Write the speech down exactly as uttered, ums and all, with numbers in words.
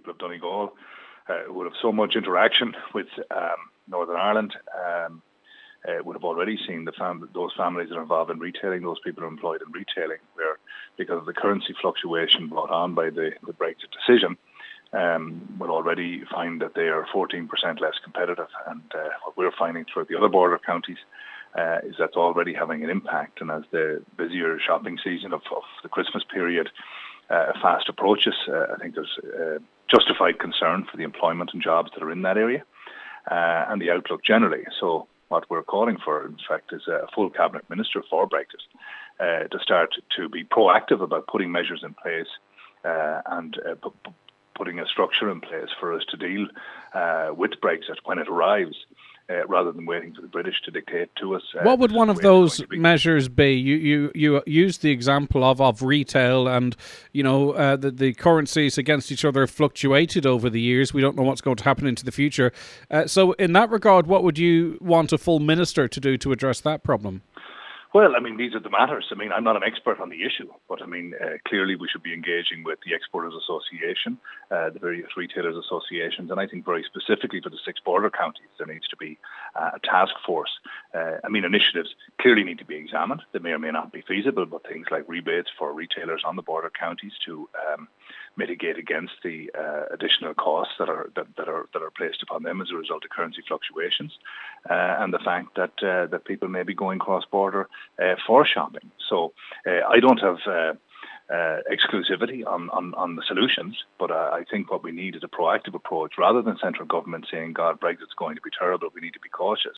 people of Donegal, uh, who would have so much interaction with um, Northern Ireland, um, uh, would have already seen the fam- those families that are involved in retailing, those people employed in retailing, where because of the currency fluctuation brought on by the, the Brexit decision, um, will already find that they are fourteen percent less competitive. And uh, what we're finding throughout the other border counties uh, is that's already having an impact. And as the busier shopping season of, of the Christmas period uh, fast approaches, uh, I think there's uh, justified concern for the employment and jobs that are in that area uh, and the outlook generally. So what we're calling for, in fact, is a full cabinet minister for Brexit uh, to start to be proactive about putting measures in place uh, and uh, p- p- putting a structure in place for us to deal uh, with Brexit when it arrives, uh, rather than waiting for the British to dictate to us. Uh, what would one of those be. measures be? You you you used the example of, of retail, and you know uh, the the currencies against each other have fluctuated over the years. We don't know what's going to happen into the future. Uh, so, in that regard, what would you want a full minister to do to address that problem? Well, I mean, these are the matters. I mean, I'm not an expert on the issue, but I mean, uh, clearly we should be engaging with the Exporters Association, uh, the various retailers associations, and I think very specifically for the six border counties, there needs to be uh, a task force. Uh, I mean, initiatives clearly need to be examined. They may or may not be feasible, but things like rebates for retailers on the border counties to um, mitigate against the uh, additional costs that are that, that are that are placed upon them as a result of currency fluctuations, uh, and the fact that uh, that people may be going cross border Uh, for shopping. So uh, I don't have uh, uh, exclusivity on, on, on the solutions, but uh, I think what we need is a proactive approach rather than central government saying, God, Brexit's going to be terrible, we need to be cautious.